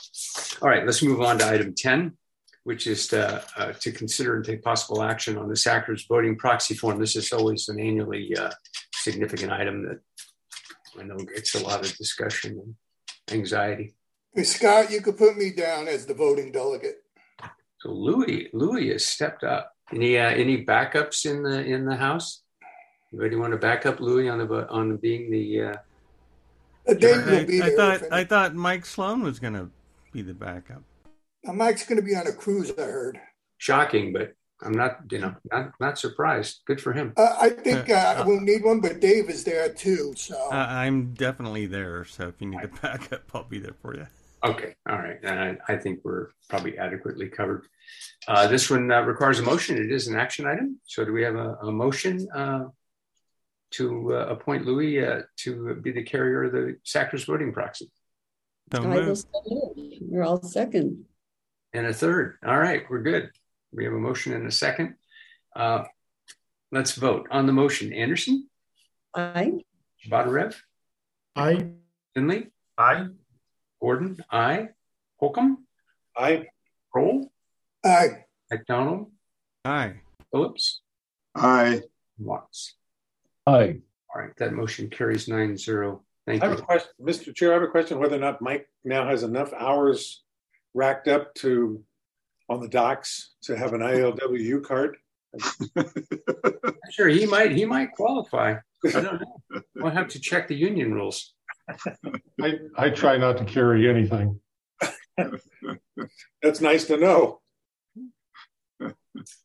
All right, let's move on to item 10, which is to consider and take possible action on the Sackers voting proxy form. This is always an annually significant item that I know gets a lot of discussion and anxiety. Hey, Scott, you could put me down as the voting delegate. So Louis has stepped up. Any backups in the house? Anybody want to back up Louis on being the? Dave will be there. I thought Mike Sloan was going to be the backup. Mike's going to be on a cruise, I heard. Shocking, but I'm not surprised. Good for him. I think I won't need one, but Dave is there too. So I'm definitely there. So if you need a backup, I'll be there for you. Okay, all right. And I think we're probably adequately covered. This one requires a motion. It is an action item. So do we have a motion to appoint Louis to be the carrier of the Sackers voting proxy? I will second. You're all second. And a third. All right, we're good. We have a motion and a second. Let's vote on the motion. Anderson? Aye. Bodarev? Aye. Finley? Aye. Gordon? Aye. Holcomb? Aye. Kroll? Aye. McDonald? Aye. Phillips? Aye. Watts? Aye. All right, that motion carries 9-0. Thank I you. have a question, Mr. Chair. I have a question whether or not Mike now has enough hours racked up on the docks to have an ILWU card. Sure, he might qualify. I don't know. We'll have to check the union rules. I try not to carry anything. That's nice to know.